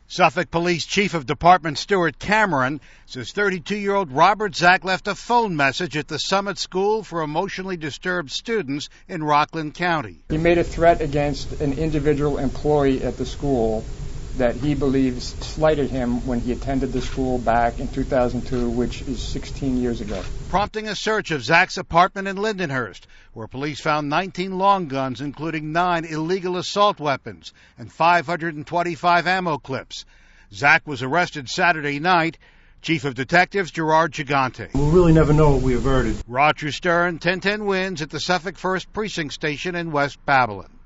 Suffolk Police Chief of Department Stuart Cameron says 32-year-old Robert Zach left a phone message at the Summit School for emotionally disturbed students in Rockland County. He made a threat against an individual employee at the school that he believes slighted him when he attended the school back in 2002, which is 16 years ago. Prompting a search of Zach's apartment in Lindenhurst, where police found 19 long guns, including 9 illegal assault weapons and 525 ammo clips. Zach was arrested Saturday night. Chief of Detectives Gerard Gigante. We'll really never know what we averted. Roger Stern, 1010 Wins at the Suffolk 1st Precinct Station in West Babylon.